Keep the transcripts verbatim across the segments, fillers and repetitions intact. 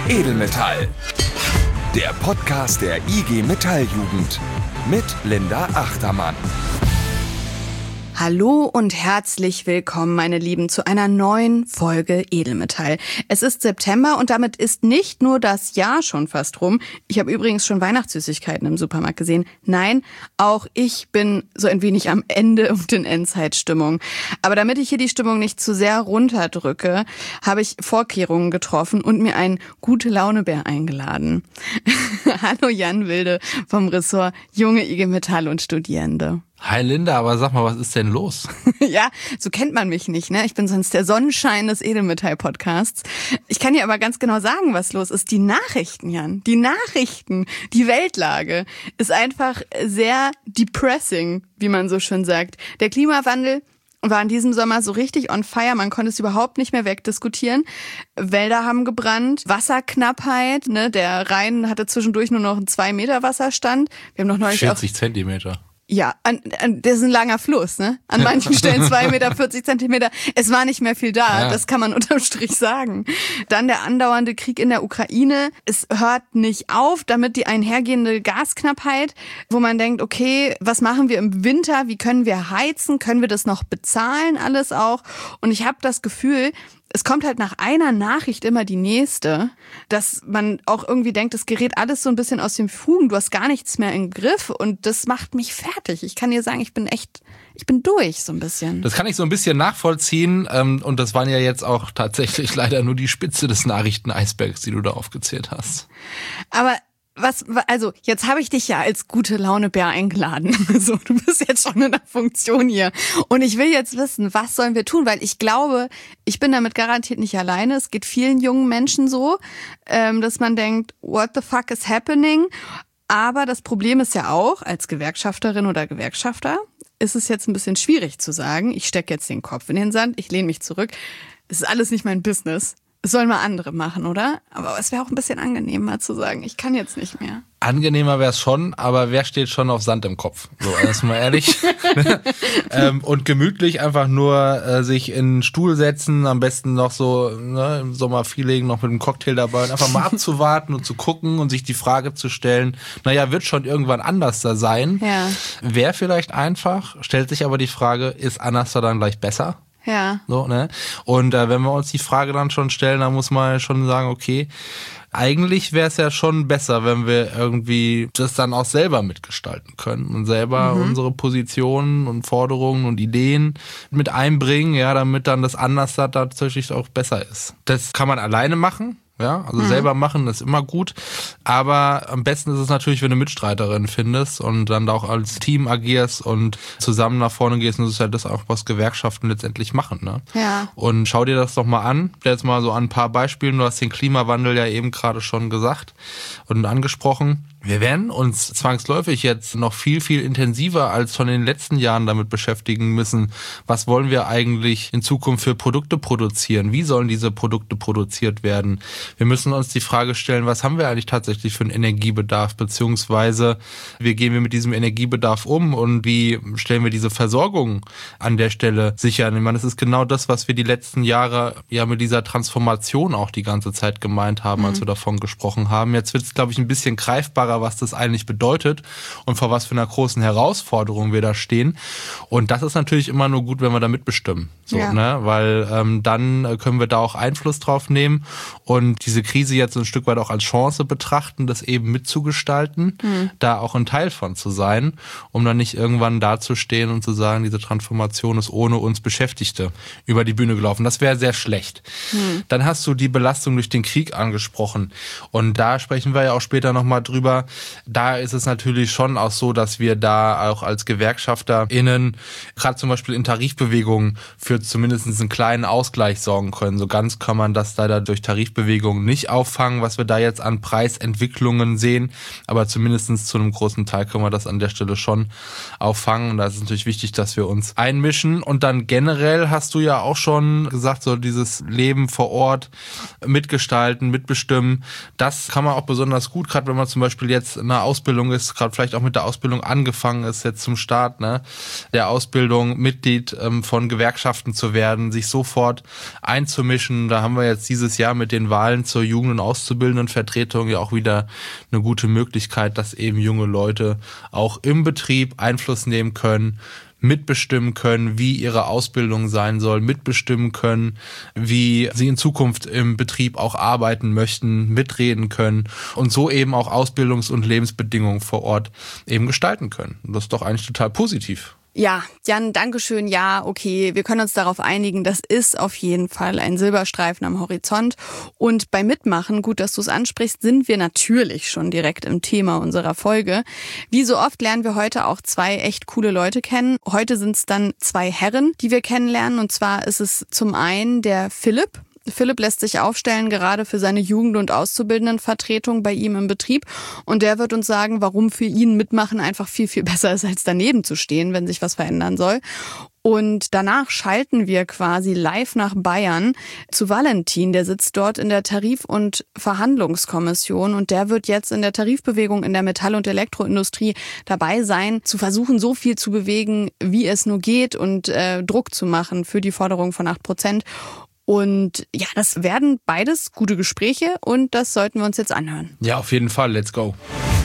Edelmetall. Der Podcast der I G Metall-Jugend mit Linda Achtermann. Hallo und herzlich willkommen, meine Lieben, zu einer neuen Folge Edelmetall. Es ist September und damit ist nicht nur das Jahr schon fast rum. Ich habe übrigens schon Weihnachtssüßigkeiten im Supermarkt gesehen. Nein, auch ich bin so ein wenig am Ende und in Endzeitstimmung. Aber damit ich hier die Stimmung nicht zu sehr runterdrücke, habe ich Vorkehrungen getroffen und mir einen Gute-Laune-Bär eingeladen. Hallo Jan Wilde vom Ressort Junge I G Metall und Studierende. Hi Linda, aber sag mal, was ist denn los? Ja, so kennt man mich nicht, ne? Ich bin sonst der Sonnenschein des Edelmetall-Podcasts. Ich kann dir aber ganz genau sagen, was los ist. Die Nachrichten, Jan, die Nachrichten, die Weltlage ist einfach sehr depressing, wie man so schön sagt. Der Klimawandel war in diesem Sommer so richtig on fire, man konnte es überhaupt nicht mehr wegdiskutieren. Wälder haben gebrannt, Wasserknappheit, ne? Der Rhein hatte zwischendurch nur noch einen zwei Meter Wasserstand. Wir haben noch neulich vierzig Zentimeter. Ja, an, an, das ist ein langer Fluss, ne? An manchen Stellen zwei Meter, vierzig Zentimeter. Es war nicht mehr viel da, ja. Das kann man unterm Strich sagen. Dann der andauernde Krieg in der Ukraine. Es hört nicht auf, damit die einhergehende Gasknappheit, wo man denkt, okay, was machen wir im Winter? Wie können wir heizen? Können wir das noch bezahlen? Alles auch. Und ich habe das Gefühl, es kommt halt nach einer Nachricht immer die nächste, dass man auch irgendwie denkt, es gerät alles so ein bisschen aus den Fugen, du hast gar nichts mehr im Griff und das macht mich fertig. Ich kann dir sagen, ich bin echt, ich bin durch so ein bisschen. Das kann ich so ein bisschen nachvollziehen und das waren ja jetzt auch tatsächlich leider nur die Spitze des Nachrichteneisbergs, die du da aufgezählt hast. Aber Was, also, jetzt habe ich dich ja als Gute-Laune-Bär eingeladen. So, du bist jetzt schon in der Funktion hier. Und ich will jetzt wissen, was sollen wir tun? Weil ich glaube, ich bin damit garantiert nicht alleine. Es geht vielen jungen Menschen so, dass man denkt, what the fuck is happening? Aber das Problem ist ja auch, als Gewerkschafterin oder Gewerkschafter, ist es jetzt ein bisschen schwierig zu sagen, ich stecke jetzt den Kopf in den Sand, ich lehne mich zurück. Es ist alles nicht mein Business. Das sollen mal andere machen, oder? Aber es wäre auch ein bisschen angenehmer zu sagen, ich kann jetzt nicht mehr. Angenehmer wäre es schon, aber wer steht schon auf Sand im Kopf? So, erstmal ehrlich. ähm, und gemütlich einfach nur äh, sich in einen Stuhl setzen, am besten noch so ne, im Sommerfeeling noch mit einem Cocktail dabei und einfach mal abzuwarten und zu gucken und sich die Frage zu stellen, naja, wird schon irgendwann anders da sein? Ja. Wäre vielleicht einfach, stellt sich aber die Frage, ist anders da dann gleich besser? Ja. So, ne? Und äh, wenn wir uns die Frage dann schon stellen, dann muss man schon sagen, okay, eigentlich wäre es ja schon besser, wenn wir irgendwie das dann auch selber mitgestalten können und selber mhm. unsere Positionen und Forderungen und Ideen mit einbringen, ja, damit dann das anders da tatsächlich auch besser ist. Das kann man alleine machen. Ja, also mhm. selber machen ist immer gut, aber am besten ist es natürlich, wenn du Mitstreiterin findest und dann auch als Team agierst und zusammen nach vorne gehst, und das ist ja das auch, was Gewerkschaften letztendlich machen, ne? Ja. Und schau dir das doch mal an, jetzt mal so an ein paar Beispielen, du hast den Klimawandel ja eben gerade schon gesagt und angesprochen. Wir werden uns zwangsläufig jetzt noch viel, viel intensiver als schon in den letzten Jahren damit beschäftigen müssen. Was wollen wir eigentlich in Zukunft für Produkte produzieren? Wie sollen diese Produkte produziert werden? Wir müssen uns die Frage stellen, was haben wir eigentlich tatsächlich für einen Energiebedarf? Beziehungsweise, wie gehen wir mit diesem Energiebedarf um und wie stellen wir diese Versorgung an der Stelle sicher? Ich meine, das ist genau das, was wir die letzten Jahre ja mit dieser Transformation auch die ganze Zeit gemeint haben, mhm. als wir davon gesprochen haben. Jetzt wird es, glaube ich, ein bisschen greifbarer, was das eigentlich bedeutet und vor was für einer großen Herausforderung wir da stehen. Und das ist natürlich immer nur gut, wenn wir da mitbestimmen. So, ja. ne? Weil ähm, dann können wir da auch Einfluss drauf nehmen und diese Krise jetzt so ein Stück weit auch als Chance betrachten, das eben mitzugestalten, mhm. da auch ein Teil von zu sein, um dann nicht irgendwann dazustehen und zu sagen, diese Transformation ist ohne uns Beschäftigte über die Bühne gelaufen. Das wäre sehr schlecht. Mhm. Dann hast du die Belastung durch den Krieg angesprochen und da sprechen wir ja auch später nochmal drüber. Da ist es natürlich schon auch so, dass wir da auch als GewerkschafterInnen gerade zum Beispiel in Tarifbewegungen für zumindest einen kleinen Ausgleich sorgen können. So ganz kann man das leider durch Tarifbewegungen nicht auffangen, was wir da jetzt an Preisentwicklungen sehen. Aber zumindest zu einem großen Teil können wir das an der Stelle schon auffangen. Und da ist es natürlich wichtig, dass wir uns einmischen. Und dann generell hast du ja auch schon gesagt, so dieses Leben vor Ort mitgestalten, mitbestimmen. Das kann man auch besonders gut, gerade wenn man zum Beispiel jetzt eine Ausbildung ist, gerade vielleicht auch mit der Ausbildung angefangen ist, jetzt zum Start, ne, der Ausbildung Mitglied ähm, von Gewerkschaften zu werden, sich sofort einzumischen. Da haben wir jetzt dieses Jahr mit den Wahlen zur Jugend- und Auszubildendenvertretung ja auch wieder eine gute Möglichkeit, dass eben junge Leute auch im Betrieb Einfluss nehmen können, mitbestimmen können, wie ihre Ausbildung sein soll, mitbestimmen können, wie sie in Zukunft im Betrieb auch arbeiten möchten, mitreden können und so eben auch Ausbildungs- und Lebensbedingungen vor Ort eben gestalten können. Und das ist doch eigentlich total positiv. Ja, Jan, Dankeschön. Ja, okay, wir können uns darauf einigen, das ist auf jeden Fall ein Silberstreifen am Horizont. Und beim Mitmachen, gut, dass du es ansprichst, sind wir natürlich schon direkt im Thema unserer Folge. Wie so oft lernen wir heute auch zwei echt coole Leute kennen. Heute sind es dann zwei Herren, die wir kennenlernen. Und zwar ist es zum einen der Philipp. Philipp lässt sich aufstellen, gerade für seine Jugend- und Auszubildendenvertretung bei ihm im Betrieb. Und der wird uns sagen, warum für ihn Mitmachen einfach viel, viel besser ist, als daneben zu stehen, wenn sich was verändern soll. Und danach schalten wir quasi live nach Bayern zu Valentin. Der sitzt dort in der Tarif- und Verhandlungskommission und der wird jetzt in der Tarifbewegung in der Metall- und Elektroindustrie dabei sein, zu versuchen, so viel zu bewegen, wie es nur geht und äh, Druck zu machen für die Forderung von acht Prozent. Und ja, das werden beides gute Gespräche und das sollten wir uns jetzt anhören. Ja, auf jeden Fall. Let's go.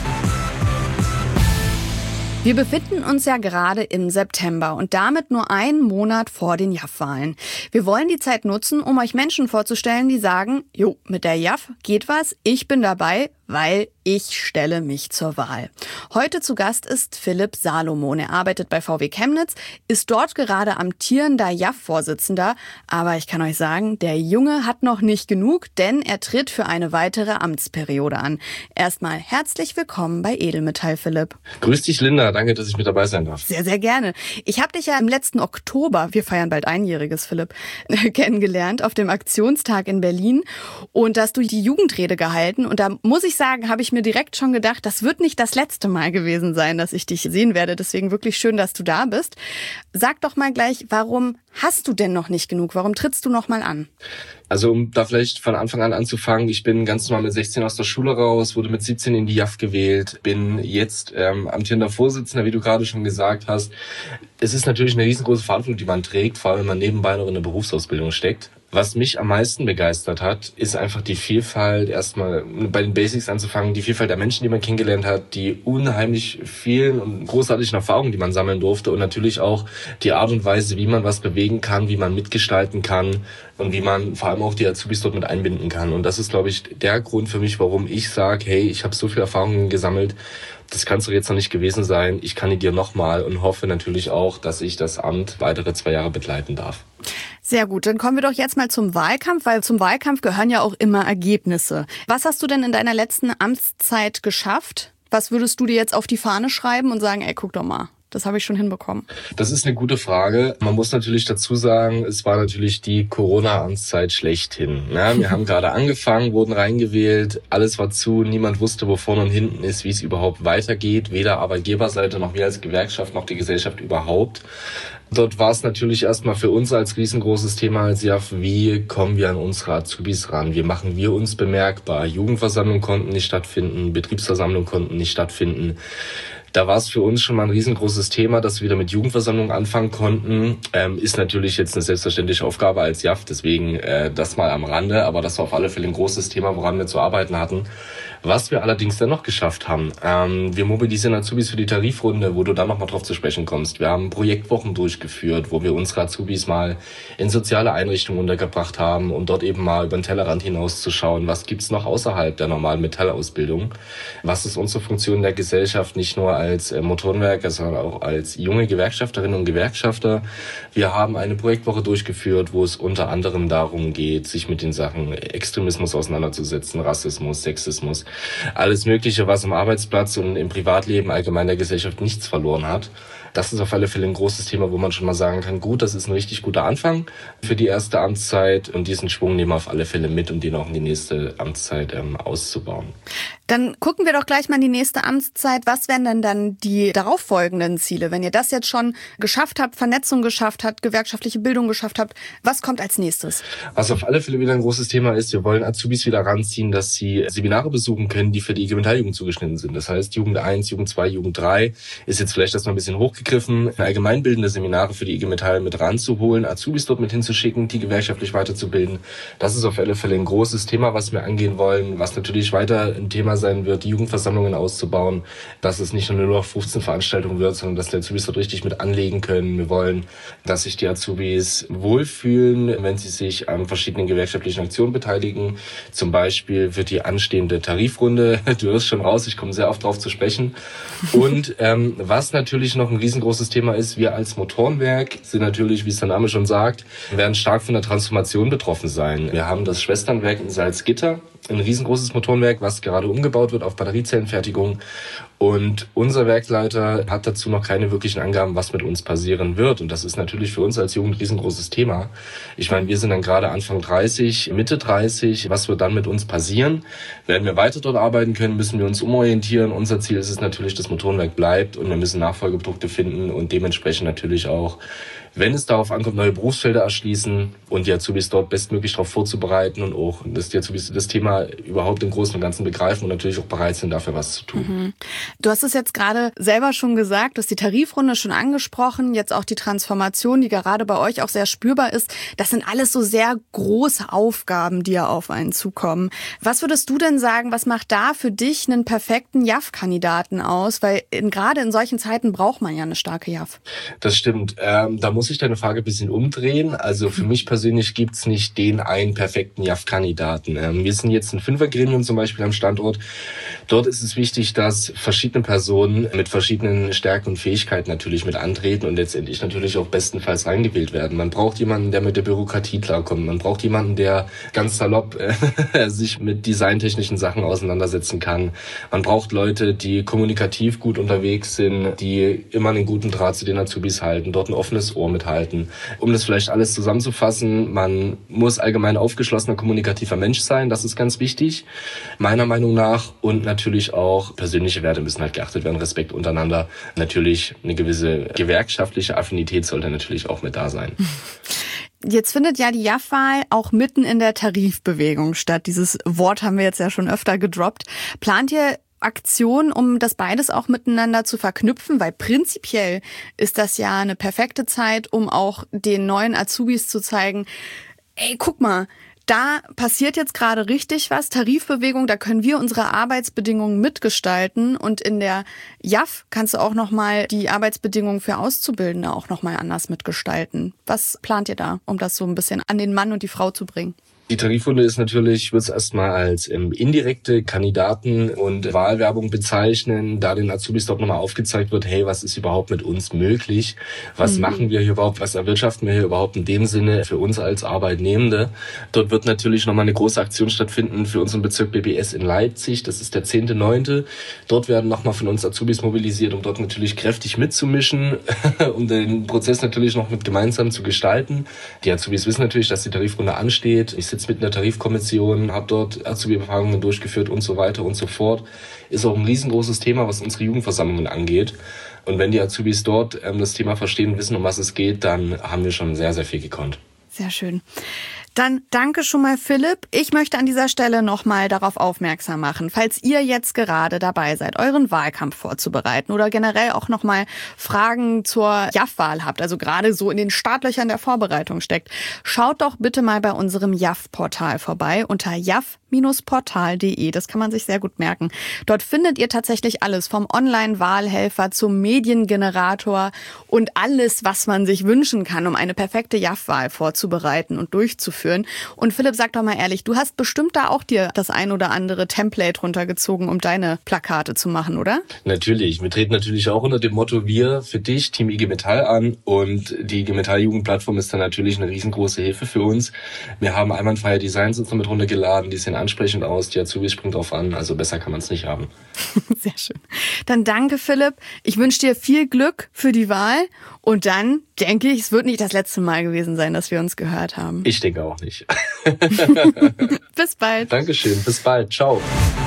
Wir befinden uns ja gerade im September und damit nur einen Monat vor den J A F-Wahlen. Wir wollen die Zeit nutzen, um euch Menschen vorzustellen, die sagen, jo, mit der J A F geht was, ich bin dabei, weil ich stelle mich zur Wahl. Heute zu Gast ist Philipp Salomon. Er arbeitet bei V W Chemnitz, ist dort gerade amtierender J A F-Vorsitzender. Aber ich kann euch sagen, der Junge hat noch nicht genug, denn er tritt für eine weitere Amtsperiode an. Erstmal herzlich willkommen bei Edelmetall, Philipp. Grüß dich, Linda. Danke, dass ich mit dabei sein darf. Sehr, sehr gerne. Ich habe dich ja im letzten Oktober, wir feiern bald Einjähriges, Philipp, kennengelernt auf dem Aktionstag in Berlin. Und da hast du die Jugendrede gehalten. Und da muss ich sagen, habe ich mir direkt schon gedacht, das wird nicht das letzte Mal gewesen sein, dass ich dich sehen werde. Deswegen wirklich schön, dass du da bist. Sag doch mal gleich, warum hast du denn noch nicht genug? Warum trittst du noch mal an? Also um da vielleicht von Anfang an anzufangen, ich bin ganz normal mit sechzehn aus der Schule raus, wurde mit siebzehn in die J A F gewählt, bin jetzt ähm, amtierender Vorsitzender, wie du gerade schon gesagt hast. Es ist natürlich eine riesengroße Verantwortung, die man trägt, vor allem wenn man nebenbei noch in der Berufsausbildung steckt. Was mich am meisten begeistert hat, ist einfach die Vielfalt, erstmal bei den Basics anzufangen, die Vielfalt der Menschen, die man kennengelernt hat, die unheimlich vielen und großartigen Erfahrungen, die man sammeln durfte und natürlich auch die Art und Weise, wie man was bewegen kann, wie man mitgestalten kann und wie man vor allem auch die Azubis dort mit einbinden kann. Und das ist, glaube ich, der Grund für mich, warum ich sage, hey, ich habe so viele Erfahrungen gesammelt, das kann es doch jetzt noch nicht gewesen sein. Ich kandidiere nochmal und hoffe natürlich auch, dass ich das Amt weitere zwei Jahre begleiten darf. Sehr gut, dann kommen wir doch jetzt mal zum Wahlkampf, weil zum Wahlkampf gehören ja auch immer Ergebnisse. Was hast du denn in deiner letzten Amtszeit geschafft? Was würdest du dir jetzt auf die Fahne schreiben und sagen, ey, guck doch mal, das habe ich schon hinbekommen? Das ist eine gute Frage. Man muss natürlich dazu sagen, es war natürlich die Corona-Amtszeit schlechthin. Ja, wir haben gerade angefangen, wurden reingewählt, alles war zu, niemand wusste, wo vorne und hinten ist, wie es überhaupt weitergeht. Weder Arbeitgeberseite noch wir als Gewerkschaft noch die Gesellschaft überhaupt. Dort war es natürlich erstmal für uns als riesengroßes Thema als J A F, wie kommen wir an unsere Azubis ran? Wie machen wir uns bemerkbar? Jugendversammlungen konnten nicht stattfinden, Betriebsversammlungen konnten nicht stattfinden. Da war es für uns schon mal ein riesengroßes Thema, dass wir wieder mit Jugendversammlungen anfangen konnten. Ähm, ist natürlich jetzt eine selbstverständliche Aufgabe als J A F, deswegen äh, das mal am Rande. Aber das war auf alle Fälle ein großes Thema, woran wir zu arbeiten hatten. Was wir allerdings dann noch geschafft haben, ähm, wir mobilisieren Azubis für die Tarifrunde, wo du dann nochmal drauf zu sprechen kommst. Wir haben Projektwochen durchgeführt, wo wir unsere Azubis mal in soziale Einrichtungen untergebracht haben, um dort eben mal über den Tellerrand hinauszuschauen, was gibt's noch außerhalb der normalen Metallausbildung. Was ist unsere Funktion in der Gesellschaft, nicht nur als äh, Motorenwerker, sondern auch als junge Gewerkschafterinnen und Gewerkschafter. Wir haben eine Projektwoche durchgeführt, wo es unter anderem darum geht, sich mit den Sachen Extremismus auseinanderzusetzen, Rassismus, Sexismus, alles Mögliche, was am Arbeitsplatz und im Privatleben allgemein der Gesellschaft nichts verloren hat. Das ist auf alle Fälle ein großes Thema, wo man schon mal sagen kann, gut, das ist ein richtig guter Anfang für die erste Amtszeit und diesen Schwung nehmen wir auf alle Fälle mit, um den auch in die nächste Amtszeit ähm, auszubauen. Dann gucken wir doch gleich mal in die nächste Amtszeit. Was wären denn dann die darauffolgenden Ziele? Wenn ihr das jetzt schon geschafft habt, Vernetzung geschafft habt, gewerkschaftliche Bildung geschafft habt, was kommt als nächstes? Was auf alle Fälle wieder ein großes Thema ist, wir wollen Azubis wieder ranziehen, dass sie Seminare besuchen können, die für die I G Metall-Jugend zugeschnitten sind. Das heißt, Jugend eins, Jugend zwei, Jugend drei ist jetzt vielleicht erstmal ein bisschen hochgegriffen, allgemeinbildende Seminare für die I G Metall mit ranzuholen, Azubis dort mit hinzuschicken, die gewerkschaftlich weiterzubilden. Das ist auf alle Fälle ein großes Thema, was wir angehen wollen, was natürlich weiter ein Thema sein wird, die Jugendversammlungen auszubauen, dass es nicht nur eine null acht fünfzehn Veranstaltung wird, sondern dass die Azubis dort richtig mit anlegen können. Wir wollen, dass sich die Azubis wohlfühlen, wenn sie sich an verschiedenen gewerkschaftlichen Aktionen beteiligen. Zum Beispiel wird die anstehende Tarifrunde, du hörst schon raus, ich komme sehr oft drauf zu sprechen. Und ähm, was natürlich noch ein riesengroßes Thema ist, wir als Motorenwerk sind natürlich, wie es der Name schon sagt, werden stark von der Transformation betroffen sein. Wir haben das Schwesternwerk in Salzgitter, ein riesengroßes Motorenwerk, was gerade umgebaut wird auf Batteriezellenfertigung. Und unser Werkleiter hat dazu noch keine wirklichen Angaben, was mit uns passieren wird. Und das ist natürlich für uns als Jugend ein riesengroßes Thema. Ich meine, wir sind dann gerade Anfang dreißig, Mitte dreißig. Was wird dann mit uns passieren? Werden wir weiter dort arbeiten können, müssen wir uns umorientieren. Unser Ziel ist es natürlich, dass Motorenwerk bleibt und wir müssen Nachfolgeprodukte finden und dementsprechend natürlich auch, wenn es darauf ankommt, neue Berufsfelder erschließen und die Azubis dort bestmöglich darauf vorzubereiten und auch, dass die Azubis das Thema überhaupt im Großen und Ganzen begreifen und natürlich auch bereit sind, dafür was zu tun. Mhm. Du hast es jetzt gerade selber schon gesagt, du hast die Tarifrunde schon angesprochen, jetzt auch die Transformation, die gerade bei euch auch sehr spürbar ist. Das sind alles so sehr große Aufgaben, die ja auf einen zukommen. Was würdest du denn sagen, was macht da für dich einen perfekten J A F-Kandidaten aus? Weil in, gerade in solchen Zeiten braucht man ja eine starke J A F. Das stimmt. Ähm, da muss ich deine Frage ein bisschen umdrehen. Also für mich persönlich gibt's nicht den einen perfekten J A F-Kandidaten. Ähm, wir sind jetzt ein Fünfergremium zum Beispiel am Standort. Dort ist es wichtig, dass verschiedene Personen mit verschiedenen Stärken und Fähigkeiten natürlich mit antreten und letztendlich natürlich auch bestenfalls reingewählt werden. Man braucht jemanden, der mit der Bürokratie klarkommt. Man braucht jemanden, der ganz salopp äh, sich mit designtechnischen Sachen auseinandersetzen kann. Man braucht Leute, die kommunikativ gut unterwegs sind, die immer einen guten Draht zu den Azubis halten, dort ein offenes Ohr mithalten. Um das vielleicht alles zusammenzufassen, man muss allgemein aufgeschlossener, kommunikativer Mensch sein. Das ist ganz wichtig, meiner Meinung nach. Und natürlich auch persönliche Werte müssen halt geachtet werden, Respekt untereinander. Natürlich eine gewisse gewerkschaftliche Affinität sollte natürlich auch mit da sein. Jetzt findet ja die J A F-Wahl auch mitten in der Tarifbewegung statt. Dieses Wort haben wir jetzt ja schon öfter gedroppt. Plant ihr Aktion, um das beides auch miteinander zu verknüpfen? Weil prinzipiell ist das ja eine perfekte Zeit, um auch den neuen Azubis zu zeigen, ey, guck mal, da passiert jetzt gerade richtig was, Tarifbewegung, da können wir unsere Arbeitsbedingungen mitgestalten und in der J A F kannst du auch nochmal die Arbeitsbedingungen für Auszubildende auch nochmal anders mitgestalten. Was plant ihr da, um das so ein bisschen an den Mann und die Frau zu bringen? Die Tarifrunde ist natürlich, ich würde es erstmal als ähm, indirekte Kandidaten- und Wahlwerbung bezeichnen, da den Azubis dort nochmal aufgezeigt wird, hey, was ist überhaupt mit uns möglich? Was mhm. machen wir hier überhaupt? Was erwirtschaften wir hier überhaupt in dem Sinne für uns als Arbeitnehmende? Dort wird natürlich nochmal eine große Aktion stattfinden für unseren Bezirk B B S in Leipzig. Das ist der zehnte neunte Dort werden nochmal von uns Azubis mobilisiert, um dort natürlich kräftig mitzumischen, um den Prozess natürlich noch mit gemeinsam zu gestalten. Die Azubis wissen natürlich, dass die Tarifrunde ansteht. Ich sitze mit in der Tarifkommission, habe dort Azubi-Befragungen durchgeführt und so weiter und so fort. Ist auch ein riesengroßes Thema, was unsere Jugendversammlungen angeht. Und wenn die Azubis dort ähm, das Thema verstehen, wissen, um was es geht, dann haben wir schon sehr, sehr viel gekonnt. Sehr schön. Dann danke schon mal, Philipp. Ich möchte an dieser Stelle nochmal darauf aufmerksam machen, falls ihr jetzt gerade dabei seid, euren Wahlkampf vorzubereiten oder generell auch nochmal Fragen zur J A F-Wahl habt, also gerade so in den Startlöchern der Vorbereitung steckt, schaut doch bitte mal bei unserem J A F-Portal vorbei unter j a f Bindestrich portal punkt de. Das kann man sich sehr gut merken. Dort findet ihr tatsächlich alles vom Online-Wahlhelfer zum Mediengenerator und alles, was man sich wünschen kann, um eine perfekte J A F-Wahl vorzubereiten und durchzuführen. Und Philipp, sag doch mal ehrlich, du hast bestimmt da auch dir das ein oder andere Template runtergezogen, um deine Plakate zu machen, oder? Natürlich. Wir treten natürlich auch unter dem Motto Wir für dich, Team I G Metall an. Und die I G Metall Jugendplattform ist dann natürlich eine riesengroße Hilfe für uns. Wir haben einwandfreie Designs uns damit runtergeladen, die sehen ansprechend aus, die Azubis springen drauf an, also besser kann man es nicht haben. Sehr schön. Dann danke, Philipp. Ich wünsche dir viel Glück für die Wahl und dann denke ich, es wird nicht das letzte Mal gewesen sein, dass wir uns gehört haben. Ich denke auch nicht. Bis bald. Dankeschön, bis bald. Ciao.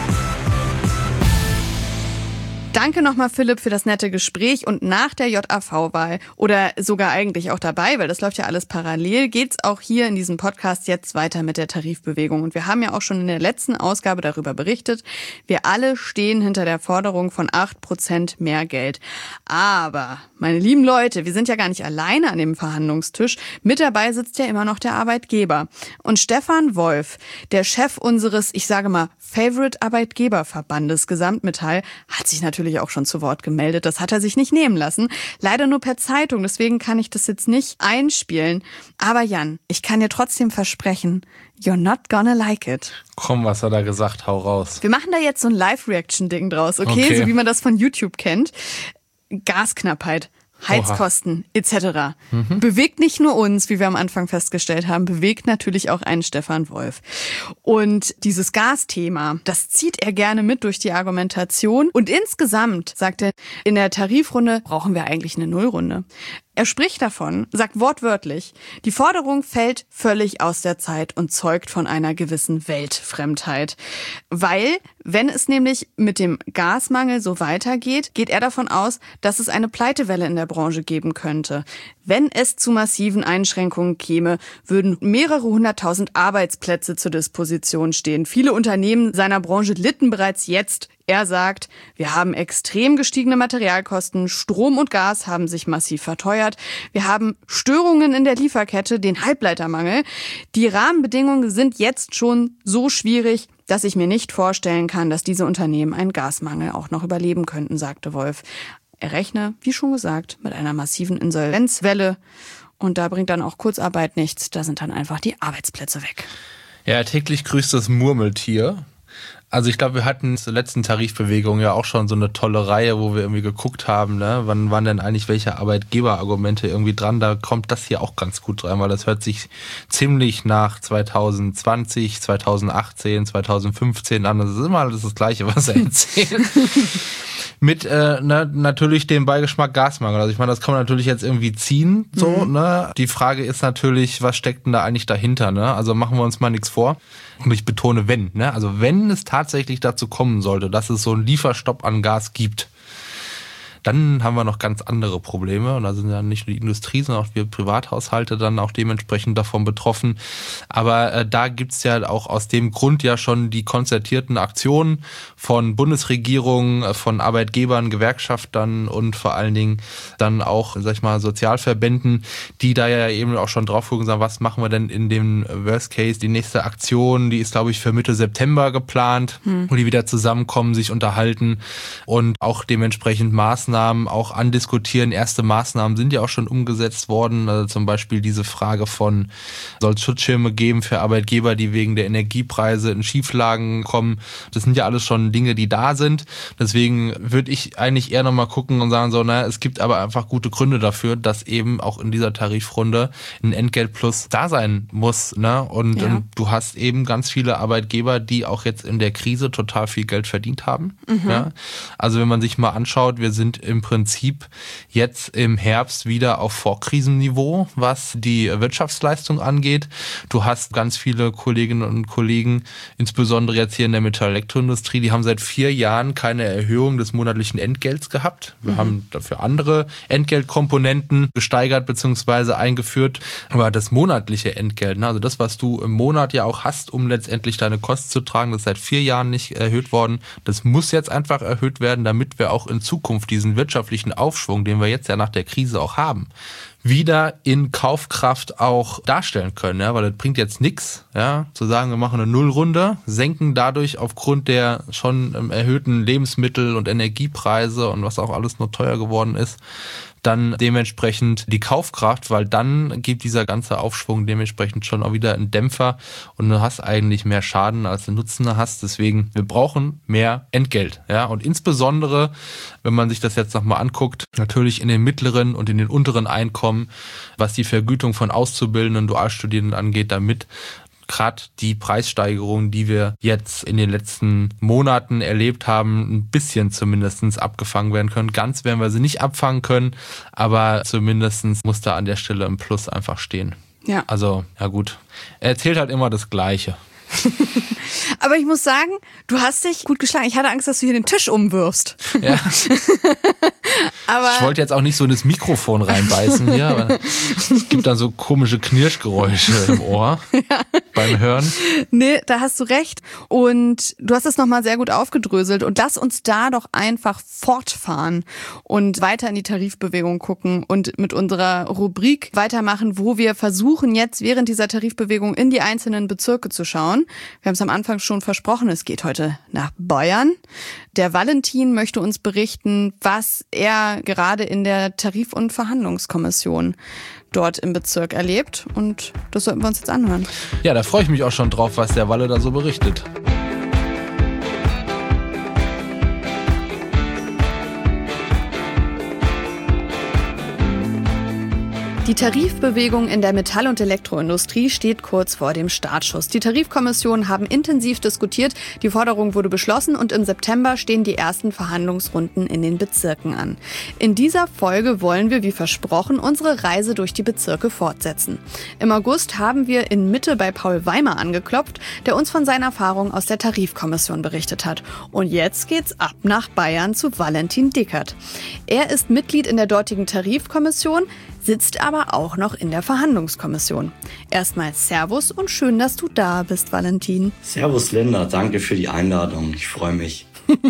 Danke nochmal, Philipp, für das nette Gespräch. Und nach der J A V-Wahl oder sogar eigentlich auch dabei, weil das läuft ja alles parallel, geht's auch hier in diesem Podcast jetzt weiter mit der Tarifbewegung. Und wir haben ja auch schon in der letzten Ausgabe darüber berichtet. Wir alle stehen hinter der Forderung von acht Prozent mehr Geld. Aber, meine lieben Leute, wir sind ja gar nicht alleine an dem Verhandlungstisch. Mit dabei sitzt ja immer noch der Arbeitgeber. Und Stefan Wolf, der Chef unseres, ich sage mal, Favorite-Arbeitgeberverbandes Gesamtmetall, hat sich natürlich auch schon zu Wort gemeldet. Das hat er sich nicht nehmen lassen. Leider nur per Zeitung, deswegen kann ich das jetzt nicht einspielen. Aber Jan, ich kann dir trotzdem versprechen, you're not gonna like it. Komm, was hat er gesagt? Hau raus. Wir machen da jetzt so ein Live-Reaction-Ding draus, okay? okay? So wie man das von YouTube kennt. Gasknappheit. Heizkosten et cetera. Mhm. Bewegt nicht nur uns, wie wir am Anfang festgestellt haben, bewegt natürlich auch einen Stefan Wolf. Und dieses Gasthema, das zieht er gerne mit durch die Argumentation. Und insgesamt, sagt er, in der Tarifrunde brauchen wir eigentlich eine Nullrunde. Er spricht davon, sagt wortwörtlich, die Forderung fällt völlig aus der Zeit und zeugt von einer gewissen Weltfremdheit. Weil, wenn es nämlich mit dem Gasmangel so weitergeht, geht er davon aus, dass es eine Pleitewelle in der Branche geben könnte. Wenn es zu massiven Einschränkungen käme, würden mehrere hunderttausend Arbeitsplätze zur Disposition stehen. Viele Unternehmen seiner Branche litten bereits jetzt. Er sagt, wir haben extrem gestiegene Materialkosten, Strom und Gas haben sich massiv verteuert, wir haben Störungen in der Lieferkette, den Halbleitermangel. Die Rahmenbedingungen sind jetzt schon so schwierig, dass ich mir nicht vorstellen kann, dass diese Unternehmen einen Gasmangel auch noch überleben könnten, sagte Wolf. Er rechne, wie schon gesagt, mit einer massiven Insolvenzwelle und da bringt dann auch Kurzarbeit nichts, da sind dann einfach die Arbeitsplätze weg. Ja, täglich grüßt das Murmeltier. Also ich glaube, wir hatten zur letzten Tarifbewegung ja auch schon so eine tolle Reihe, wo wir irgendwie geguckt haben, ne, wann waren denn eigentlich welche Arbeitgeberargumente irgendwie dran. Da kommt das hier auch ganz gut rein, weil das hört sich ziemlich nach zwanzig zwanzig, zwanzig achtzehn, zwanzig fünfzehn an. Das ist immer alles das Gleiche, was er erzählt. Mit äh, ne, natürlich dem Beigeschmack Gasmangel. Also ich meine, das kann man natürlich jetzt irgendwie ziehen. So, mhm. ne? Die Frage ist natürlich, was steckt denn da eigentlich dahinter? Ne? Also machen wir uns mal nichts vor. Und ich betone, wenn. Ne? Also wenn es tatsächlich dazu kommen sollte, dass es so einen Lieferstopp an Gas gibt, dann haben wir noch ganz andere Probleme. Und da sind ja nicht nur die Industrie, sondern auch wir Privathaushalte dann auch dementsprechend davon betroffen. Aber äh, da gibt's ja auch aus dem Grund ja schon die konzertierten Aktionen von Bundesregierung, von Arbeitgebern, Gewerkschaftern und vor allen Dingen dann auch, sag ich mal, Sozialverbänden, die da ja eben auch schon drauf gucken und sagen, was machen wir denn in dem Worst Case? Die nächste Aktion, die ist, glaube ich, für Mitte September geplant, hm. wo die wieder zusammenkommen, sich unterhalten und auch dementsprechend Maßnahmen auch andiskutieren. Erste Maßnahmen sind ja auch schon umgesetzt worden. Also zum Beispiel diese Frage von, soll es Schutzschirme geben für Arbeitgeber, die wegen der Energiepreise in Schieflagen kommen. Das sind ja alles schon Dinge, die da sind. Deswegen würde ich eigentlich eher nochmal gucken und sagen, so, naja, es gibt aber einfach gute Gründe dafür, dass eben auch in dieser Tarifrunde ein Entgeltplus da sein muss. Ne? Und, ja. und du hast eben ganz viele Arbeitgeber, die auch jetzt in der Krise total viel Geld verdient haben. Mhm. Ja? Also wenn man sich mal anschaut, wir sind im Prinzip jetzt im Herbst wieder auf Vorkrisenniveau, was die Wirtschaftsleistung angeht. Du hast ganz viele Kolleginnen und Kollegen, insbesondere jetzt hier in der Metall-Elektroindustrie, die haben seit vier Jahren keine Erhöhung des monatlichen Entgelts gehabt. Wir mhm. haben dafür andere Entgeltkomponenten gesteigert bzw. eingeführt. Aber das monatliche Entgelt, also das, was du im Monat ja auch hast, um letztendlich deine Kosten zu tragen, das ist seit vier Jahren nicht erhöht worden. Das muss jetzt einfach erhöht werden, damit wir auch in Zukunft diesen wirtschaftlichen Aufschwung, den wir jetzt ja nach der Krise auch haben, wieder in Kaufkraft auch darstellen können, ja, weil das bringt jetzt nichts, ja, zu sagen, wir machen eine Nullrunde, senken dadurch aufgrund der schon erhöhten Lebensmittel- und Energiepreise und was auch alles nur teuer geworden ist, dann dementsprechend die Kaufkraft, weil dann gibt dieser ganze Aufschwung dementsprechend schon auch wieder einen Dämpfer und du hast eigentlich mehr Schaden, als du Nutzen hast. Deswegen, wir brauchen mehr Entgelt. Ja, und insbesondere, wenn man sich das jetzt nochmal anguckt, natürlich in den mittleren und in den unteren Einkommen, was die Vergütung von Auszubildenden und Dualstudierenden angeht, damit gerade die Preissteigerungen, die wir jetzt in den letzten Monaten erlebt haben, ein bisschen zumindest abgefangen werden können. Ganz werden wir sie nicht abfangen können, aber zumindest muss da an der Stelle ein Plus einfach stehen. Ja. Also, ja gut, er erzählt halt immer das Gleiche. Aber ich muss sagen, du hast dich gut geschlagen. Ich hatte Angst, dass du hier den Tisch umwirfst. Ja. Aber ich wollte jetzt auch nicht so in das Mikrofon reinbeißen hier, aber es gibt dann so komische Knirschgeräusche im Ohr ja. beim Hören. Nee, da hast du recht. Und du hast es nochmal sehr gut aufgedröselt. Und lass uns da doch einfach fortfahren und weiter in die Tarifbewegung gucken und mit unserer Rubrik weitermachen, wo wir versuchen, jetzt während dieser Tarifbewegung in die einzelnen Bezirke zu schauen. Wir haben es am Anfang schon versprochen, es geht heute nach Bayern. Der Valentin möchte uns berichten, was er gerade in der Tarif- und Verhandlungskommission dort im Bezirk erlebt. Und das sollten wir uns jetzt anhören. Ja, da freue ich mich auch schon drauf, was der Walle da so berichtet. Die Tarifbewegung in der Metall- und Elektroindustrie steht kurz vor dem Startschuss. Die Tarifkommissionen haben intensiv diskutiert, die Forderung wurde beschlossen und im September stehen die ersten Verhandlungsrunden in den Bezirken an. In dieser Folge wollen wir, wie versprochen, unsere Reise durch die Bezirke fortsetzen. Im August haben wir in Mitte bei Paul Weimer angeklopft, der uns von seinen Erfahrungen aus der Tarifkommission berichtet hat. Und jetzt geht's ab nach Bayern zu Valentin Dickert. Er ist Mitglied in der dortigen Tarifkommission, sitzt aber auch noch in der Verhandlungskommission. Erstmal Servus und schön, dass du da bist, Valentin. Servus, Linda. Danke für die Einladung. Ich freue mich.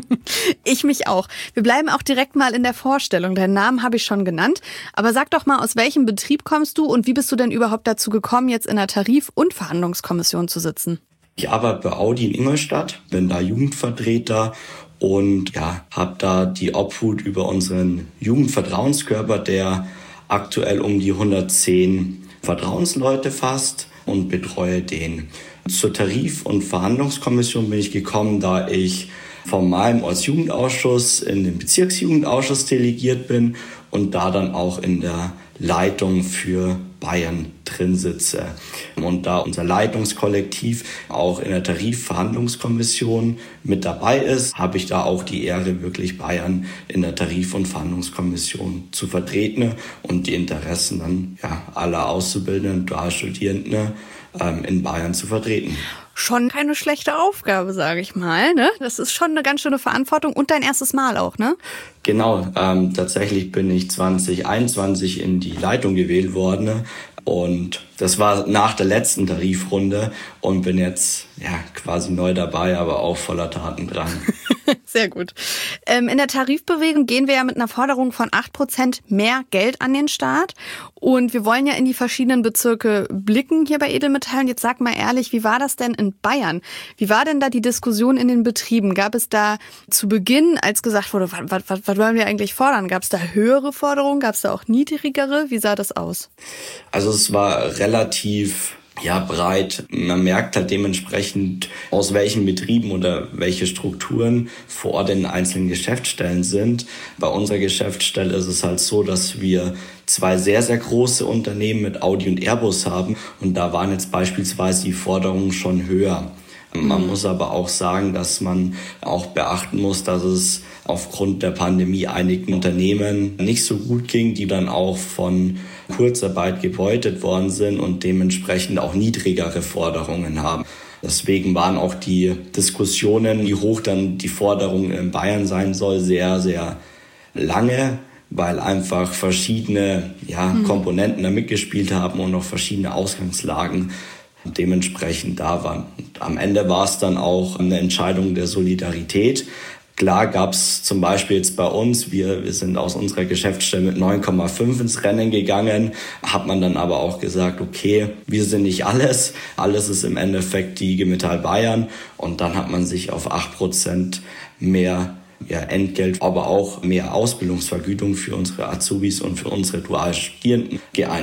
Ich mich auch. Wir bleiben auch direkt mal in der Vorstellung. Deinen Namen habe ich schon genannt. Aber sag doch mal, aus welchem Betrieb kommst du und wie bist du denn überhaupt dazu gekommen, jetzt in der Tarif- und Verhandlungskommission zu sitzen? Ich arbeite bei Audi in Ingolstadt, bin da Jugendvertreter und ja, habe da die Obhut über unseren Jugendvertrauenskörper, der aktuell um die hundertzehn Vertrauensleute fasst und betreue den. Zur Tarif- und Verhandlungskommission bin ich gekommen, da ich von meinem Ortsjugendausschuss in den Bezirksjugendausschuss delegiert bin und da dann auch in der Leitung für Bayern drin sitze. Und da unser Leitungskollektiv auch in der Tarifverhandlungskommission mit dabei ist, habe ich da auch die Ehre, wirklich Bayern in der Tarif- und Verhandlungskommission zu vertreten und die Interessen dann ja, aller Auszubildenden, Dualstudierenden ähm, in Bayern zu vertreten. Schon keine schlechte Aufgabe, sage ich mal, ne? Das ist schon eine ganz schöne Verantwortung und dein erstes Mal auch, ne? Genau, ähm, tatsächlich bin ich zwanzig einundzwanzig in die Leitung gewählt worden und das war nach der letzten Tarifrunde und bin jetzt ja quasi neu dabei, aber auch voller Taten dran. Sehr gut. Ähm, in der Tarifbewegung gehen wir ja mit einer Forderung von acht Prozent mehr Geld an den Staat. Und wir wollen ja in die verschiedenen Bezirke blicken hier bei Edelmetall. Und jetzt sag mal ehrlich, wie war das denn in Bayern? Wie war denn da die Diskussion in den Betrieben? Gab es da zu Beginn, als gesagt wurde, was, was, was, was wollen wir eigentlich fordern? Gab es da höhere Forderungen? Gab es da auch niedrigere? Wie sah das aus? Also es war relativ ja breit. Man merkt halt dementsprechend, aus welchen Betrieben oder welche Strukturen vor den einzelnen Geschäftsstellen sind. Bei unserer Geschäftsstelle ist es halt so, dass wir zwei sehr, sehr große Unternehmen mit Audi und Airbus haben und da waren jetzt beispielsweise die Forderungen schon höher. Man mhm. muss aber auch sagen, dass man auch beachten muss, dass es aufgrund der Pandemie einigen Unternehmen nicht so gut ging, die dann auch von Kurzarbeit gebeutet worden sind und dementsprechend auch niedrigere Forderungen haben. Deswegen waren auch die Diskussionen, wie hoch dann die Forderung in Bayern sein soll, sehr, sehr lange, weil einfach verschiedene ja, mhm. Komponenten da mitgespielt haben und auch verschiedene Ausgangslagen dementsprechend da waren. Und am Ende war es dann auch eine Entscheidung der Solidarität. Klar gab es zum Beispiel jetzt bei uns, wir, wir sind aus unserer Geschäftsstelle mit neun Komma fünf ins Rennen gegangen, hat man dann aber auch gesagt, okay, wir sind nicht alles, alles ist im Endeffekt die I G Metall Bayern und dann hat man sich auf acht Prozent mehr ja, Entgelt, aber auch mehr Ausbildungsvergütung für unsere Azubis und für unsere Dualstudierenden geeinigt.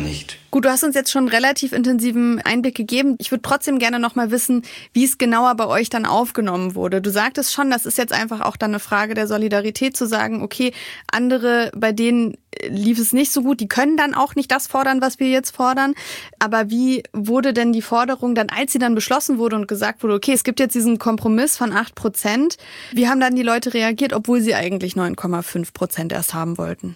Gut, du hast uns jetzt schon einen relativ intensiven Einblick gegeben. Ich würde trotzdem gerne noch mal wissen, wie es genauer bei euch dann aufgenommen wurde. Du sagtest schon, das ist jetzt einfach auch dann eine Frage der Solidarität zu sagen, okay, andere, bei denen lief es nicht so gut, die können dann auch nicht das fordern, was wir jetzt fordern. Aber wie wurde denn die Forderung dann, als sie dann beschlossen wurde und gesagt wurde, okay, es gibt jetzt diesen Kompromiss von acht Prozent, wie haben dann die Leute reagiert, obwohl sie eigentlich neun Komma fünf Prozent erst haben wollten?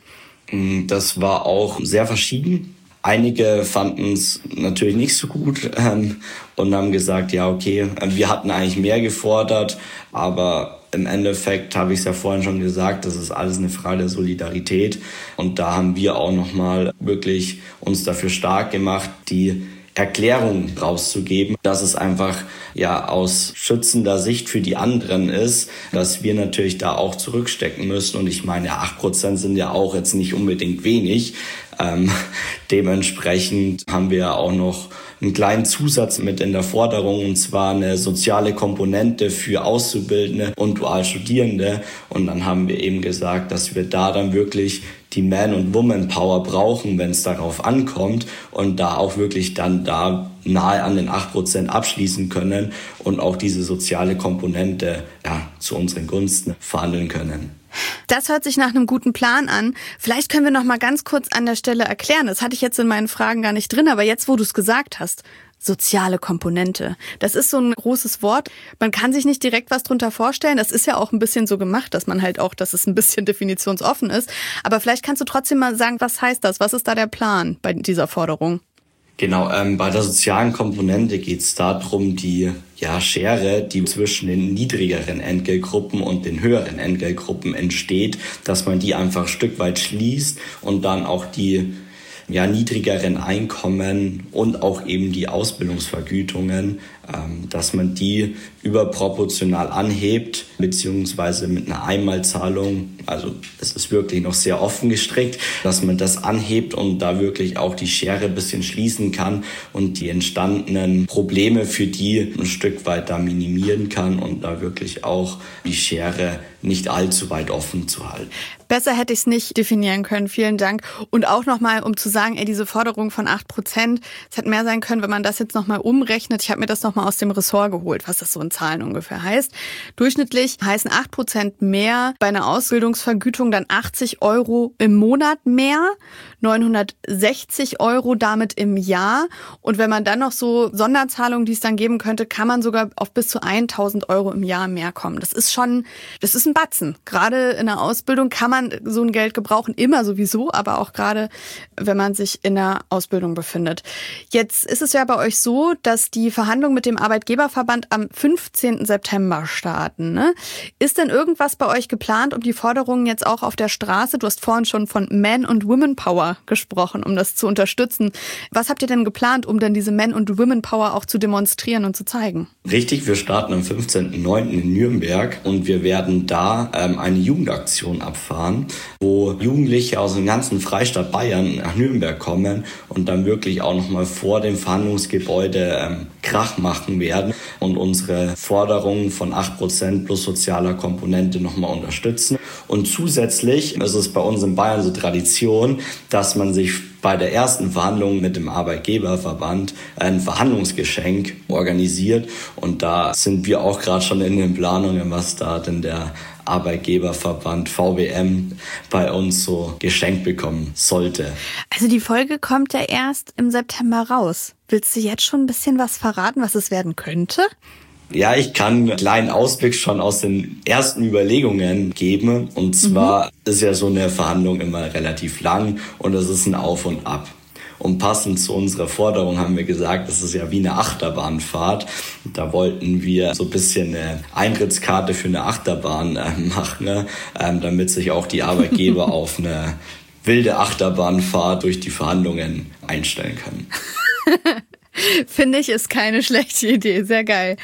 Das war auch sehr verschieden. Einige fanden es natürlich nicht so gut ähm, und haben gesagt, ja okay, wir hatten eigentlich mehr gefordert, aber im Endeffekt habe ich es ja vorhin schon gesagt, das ist alles eine Frage der Solidarität und da haben wir auch nochmal wirklich uns dafür stark gemacht, die Erklärung rauszugeben, dass es einfach ja aus schützender Sicht für die anderen ist, dass wir natürlich da auch zurückstecken müssen. Und ich meine, acht Prozent sind ja auch jetzt nicht unbedingt wenig. Ähm, dementsprechend haben wir ja auch noch einen kleinen Zusatz mit in der Forderung, und zwar eine soziale Komponente für Auszubildende und Dualstudierende. Und dann haben wir eben gesagt, dass wir da dann wirklich die Man- und Woman-Power brauchen, wenn es darauf ankommt und da auch wirklich dann da nahe an den acht Prozent abschließen können und auch diese soziale Komponente ja, zu unseren Gunsten verhandeln können. Das hört sich nach einem guten Plan an. Vielleicht können wir noch mal ganz kurz an der Stelle erklären. Das hatte ich jetzt in meinen Fragen gar nicht drin, aber jetzt, wo du es gesagt hast, soziale Komponente. Das ist so ein großes Wort. Man kann sich nicht direkt was drunter vorstellen. Das ist ja auch ein bisschen so gemacht, dass man halt auch, dass es ein bisschen definitionsoffen ist. Aber vielleicht kannst du trotzdem mal sagen, was heißt das? Was ist da der Plan bei dieser Forderung? Genau, ähm, bei der sozialen Komponente geht es darum, die ja, Schere, die zwischen den niedrigeren Entgeltgruppen und den höheren Entgeltgruppen entsteht, dass man die einfach ein Stück weit schließt und dann auch die ja, niedrigeren Einkommen und auch eben die Ausbildungsvergütungen, ähm, dass man die überproportional anhebt, beziehungsweise mit einer Einmalzahlung, also es ist wirklich noch sehr offen gestrickt, dass man das anhebt und da wirklich auch die Schere ein bisschen schließen kann und die entstandenen Probleme für die ein Stück weit da minimieren kann und da wirklich auch die Schere nicht allzu weit offen zu halten. Besser hätte ich es nicht definieren können. Vielen Dank. Und auch nochmal, um zu sagen, ey, diese Forderung von acht Prozent, es hätte mehr sein können, wenn man das jetzt nochmal umrechnet. Ich habe mir das nochmal aus dem Ressort geholt, was das so in Zahlen ungefähr heißt. Durchschnittlich heißen acht Prozent mehr bei einer Ausbildungsvergütung dann achtzig Euro im Monat mehr, neunhundertsechzig Euro damit im Jahr. Und wenn man dann noch so Sonderzahlungen, die es dann geben könnte, kann man sogar auf bis zu tausend Euro im Jahr mehr kommen. Das ist schon, das ist ein Batzen. Gerade in der Ausbildung kann man so ein Geld gebrauchen, immer sowieso, aber auch gerade, wenn man sich in der Ausbildung befindet. Jetzt ist es ja bei euch so, dass die Verhandlungen mit dem Arbeitgeberverband am fünfzehnten September starten. Ne? Ist denn irgendwas bei euch geplant, um die Forderungen jetzt auch auf der Straße, du hast vorhin schon von Man- und Women-Power gesprochen, um das zu unterstützen. Was habt ihr denn geplant, um denn diese Man- und Women-Power auch zu demonstrieren und zu zeigen? Richtig, wir starten am fünfzehnten neunten in Nürnberg und wir werden da ähm, eine Jugendaktion abfahren, wo Jugendliche aus dem ganzen Freistaat Bayern nach Nürnberg kommen und dann wirklich auch nochmal vor dem Verhandlungsgebäude ähm, Krach machen werden und unsere Forderungen von acht Prozent plus sozialer Komponente nochmal unterstützen. Und zusätzlich ist es bei uns in Bayern so Tradition, dass man sich bei der ersten Verhandlung mit dem Arbeitgeberverband ein Verhandlungsgeschenk organisiert. Und da sind wir auch gerade schon in den Planungen, was da denn der Arbeitgeberverband V B M bei uns so geschenkt bekommen sollte. Also die Folge kommt ja erst im September raus. Willst du jetzt schon ein bisschen was verraten, was es werden könnte? Ja, ich kann einen kleinen Ausblick schon aus den ersten Überlegungen geben. Und zwar mhm. ist ja so eine Verhandlung immer relativ lang und es ist ein Auf und Ab. Und passend zu unserer Forderung haben wir gesagt, das ist ja wie eine Achterbahnfahrt. Da wollten wir so ein bisschen eine Eintrittskarte für eine Achterbahn äh, machen, ne? ähm, damit sich auch die Arbeitgeber auf eine wilde Achterbahnfahrt durch die Verhandlungen einstellen können. Finde ich, ist keine schlechte Idee. Sehr geil.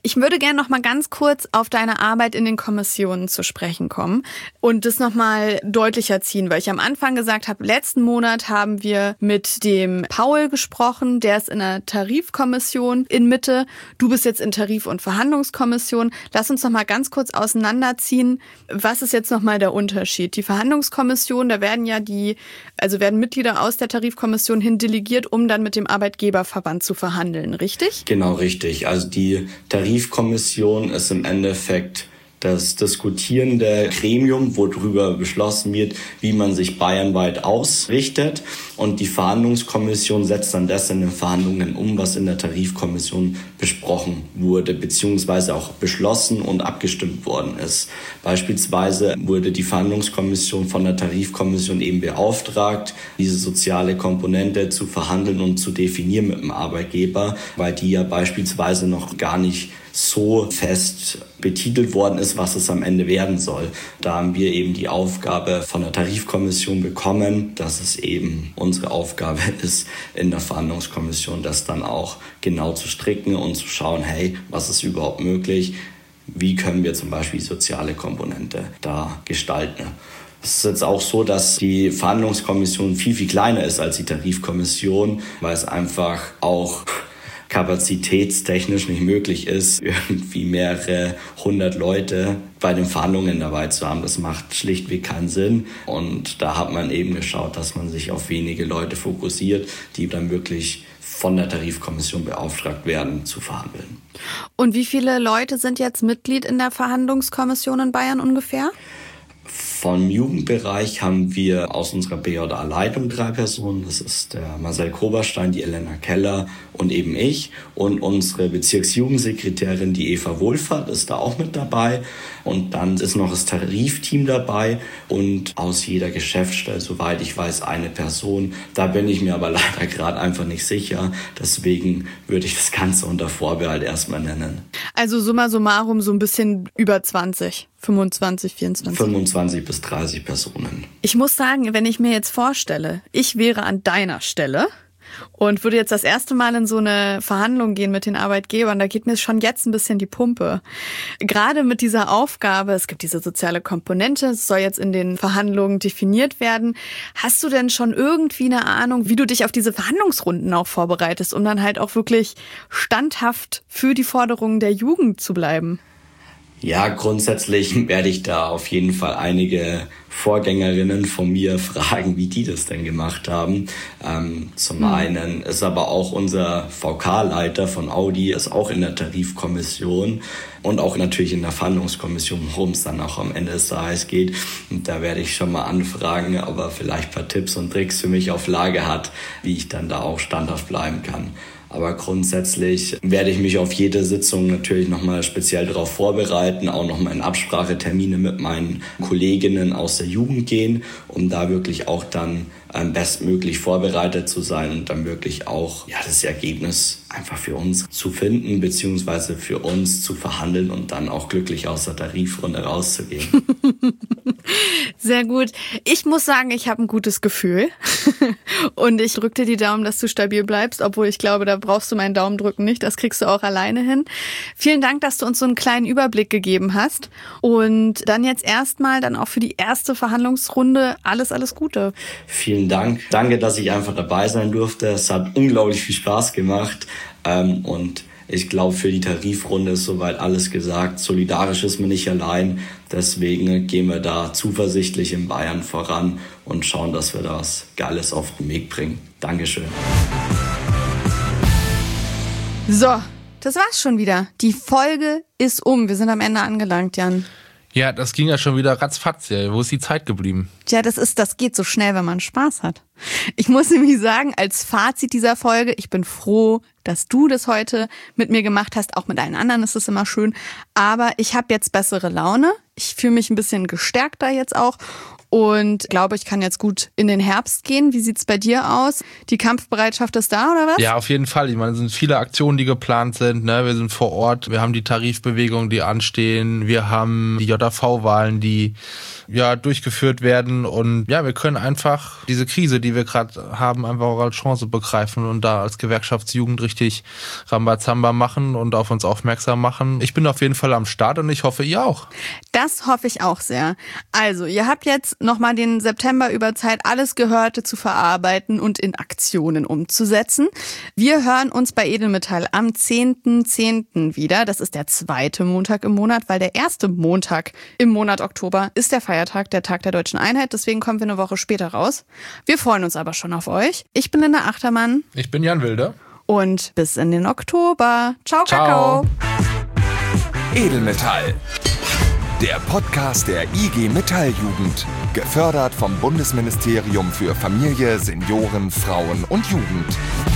Ich würde gerne noch mal ganz kurz auf deine Arbeit in den Kommissionen zu sprechen kommen und das noch mal deutlicher ziehen, weil ich am Anfang gesagt habe, letzten Monat haben wir mit dem Paul gesprochen, der ist in der Tarifkommission in Mitte. Du bist jetzt in Tarif- und Verhandlungskommission. Lass uns noch mal ganz kurz auseinanderziehen. Was ist jetzt noch mal der Unterschied? Die Verhandlungskommission, da werden ja die, also werden Mitglieder aus der Tarifkommission hin delegiert, um dann mit dem Arbeitgeberverband zu verhandeln, richtig? Genau, richtig. Also die Tarifkommission ist im Endeffekt das diskutierende Gremium, worüber beschlossen wird, wie man sich bayernweit ausrichtet. Und die Verhandlungskommission setzt dann das in den Verhandlungen um, was in der Tarifkommission besprochen wurde, beziehungsweise auch beschlossen und abgestimmt worden ist. Beispielsweise wurde die Verhandlungskommission von der Tarifkommission eben beauftragt, diese soziale Komponente zu verhandeln und zu definieren mit dem Arbeitgeber, weil die ja beispielsweise noch gar nicht so fest betitelt worden ist, was es am Ende werden soll. Da haben wir eben die Aufgabe von der Tarifkommission bekommen, dass es eben unsere Aufgabe ist, in der Verhandlungskommission das dann auch genau zu stricken und zu schauen, hey, was ist überhaupt möglich? Wie können wir zum Beispiel die soziale Komponente da gestalten? Es ist jetzt auch so, dass die Verhandlungskommission viel, viel kleiner ist als die Tarifkommission, weil es einfach auch kapazitätstechnisch nicht möglich ist, irgendwie mehrere hundert Leute bei den Verhandlungen dabei zu haben. Das macht schlichtweg keinen Sinn. Und da hat man eben geschaut, dass man sich auf wenige Leute fokussiert, die dann wirklich von der Tarifkommission beauftragt werden, zu verhandeln. Und wie viele Leute sind jetzt Mitglied in der Verhandlungskommission in Bayern ungefähr? Vom Jugendbereich haben wir aus unserer B J A-Leitung drei Personen. Das ist der Marcel Koberstein, die Elena Keller und eben ich. Und unsere Bezirksjugendsekretärin, die Eva Wohlfahrt, ist da auch mit dabei. Und dann ist noch das Tarifteam dabei und aus jeder Geschäftsstelle, soweit ich weiß, eine Person. Da bin ich mir aber leider gerade einfach nicht sicher. Deswegen würde ich das Ganze unter Vorbehalt erstmal nennen. Also summa summarum so ein bisschen über zwanzig, fünfundzwanzig, vierundzwanzig. fünfundzwanzig bis dreißig Personen. Ich muss sagen, wenn ich mir jetzt vorstelle, ich wäre an deiner Stelle und würde jetzt das erste Mal in so eine Verhandlung gehen mit den Arbeitgebern, da geht mir schon jetzt ein bisschen die Pumpe. Gerade mit dieser Aufgabe, es gibt diese soziale Komponente, es soll jetzt in den Verhandlungen definiert werden. Hast du denn schon irgendwie eine Ahnung, wie du dich auf diese Verhandlungsrunden auch vorbereitest, um dann halt auch wirklich standhaft für die Forderungen der Jugend zu bleiben? Ja, grundsätzlich werde ich da auf jeden Fall einige Vorgängerinnen von mir fragen, wie die das denn gemacht haben. Ähm, zum mhm. einen ist aber auch unser V K-Leiter von Audi, ist auch in der Tarifkommission und auch natürlich in der Verhandlungskommission, worum es dann auch am Ende des Tages geht. Und da werde ich schon mal anfragen, ob er vielleicht ein paar Tipps und Tricks für mich auf Lage hat, wie ich dann da auch standhaft bleiben kann. Aber grundsätzlich werde ich mich auf jede Sitzung natürlich nochmal speziell darauf vorbereiten, auch nochmal in Absprachetermine mit meinen Kolleginnen aus der Jugend gehen, um da wirklich auch dann bestmöglich vorbereitet zu sein und dann wirklich auch ja, das Ergebnis einfach für uns zu finden, beziehungsweise für uns zu verhandeln und dann auch glücklich aus der Tarifrunde rauszugehen. Sehr gut. Ich muss sagen, ich habe ein gutes Gefühl und ich drücke dir die Daumen, dass du stabil bleibst, obwohl ich glaube, da brauchst du meinen Daumen drücken nicht, das kriegst du auch alleine hin. Vielen Dank, dass du uns so einen kleinen Überblick gegeben hast und dann jetzt erstmal dann auch für die erste Verhandlungsrunde alles, alles Gute. Vielen Dank. Danke, dass ich einfach dabei sein durfte. Es hat unglaublich viel Spaß gemacht ähm, und ich glaube, für die Tarifrunde ist soweit alles gesagt. Solidarisch ist man nicht allein. Deswegen gehen wir da zuversichtlich in Bayern voran und schauen, dass wir da was Geiles auf den Weg bringen. Dankeschön. So, das war's schon wieder. Die Folge ist um. Wir sind am Ende angelangt, Jan. Ja, das ging ja schon wieder ratzfatz. Ja. Wo ist die Zeit geblieben? Tja, das ist, das geht so schnell, wenn man Spaß hat. Ich muss nämlich sagen, als Fazit dieser Folge, ich bin froh, dass du das heute mit mir gemacht hast. Auch mit allen anderen ist es immer schön. Aber ich habe jetzt bessere Laune. Ich fühle mich ein bisschen gestärkter jetzt auch. und glaube, ich kann jetzt gut in den Herbst gehen. Wie sieht's bei dir aus? Die Kampfbereitschaft ist da, oder was? Ja, auf jeden Fall. Ich meine, es sind viele Aktionen, die geplant sind. Ne? Wir sind vor Ort, wir haben die Tarifbewegungen, die anstehen, wir haben die J A V-Wahlen, die ja durchgeführt werden und ja, wir können einfach diese Krise, die wir gerade haben, einfach auch als Chance begreifen und da als Gewerkschaftsjugend richtig Rambazamba machen und auf uns aufmerksam machen. Ich bin auf jeden Fall am Start und ich hoffe, ihr auch. Das hoffe ich auch sehr. Also, ihr habt jetzt nochmal den September über Zeit, alles Gehörte zu verarbeiten und in Aktionen umzusetzen. Wir hören uns bei Edelmetall am zehnten zehnten wieder. Das ist der zweite Montag im Monat, weil der erste Montag im Monat Oktober ist der Feiertag, der Tag der Deutschen Einheit. Deswegen kommen wir eine Woche später raus. Wir freuen uns aber schon auf euch. Ich bin Linda Achtermann. Ich bin Jan Wilde. Und bis in den Oktober. Ciao, Ciao. Kakao. Edelmetall. Der Podcast der I G Metall-Jugend. Gefördert vom Bundesministerium für Familie, Senioren, Frauen und Jugend.